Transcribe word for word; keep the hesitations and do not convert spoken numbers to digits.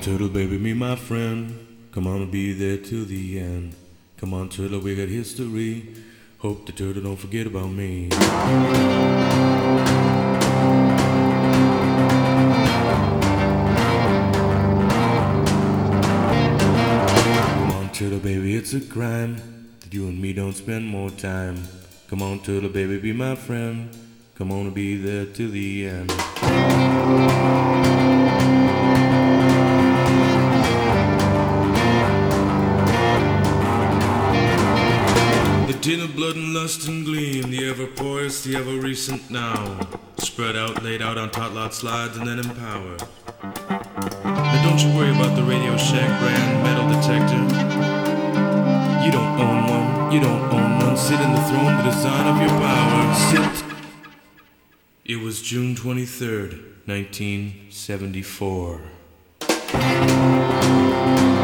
turtle baby, be my friend. Come on, I'll be there till the end. Come on, turtle, we got history. Hope the turtle don't forget about me. Come on, turtle baby, it's a crime that you and me don't spend more time. Come on, turtle baby, be my friend. Come on, I'll be there till the end. The tin of blood and lust and gleam, the ever poised, the ever recent now, spread out, laid out on tot lot slides and then empowered. Now don't you worry about the Radio Shack brand metal detector. You don't own one, you don't own one. Sit in the throne, the design of your power. Sit. It was June twenty-third, nineteen seventy-four.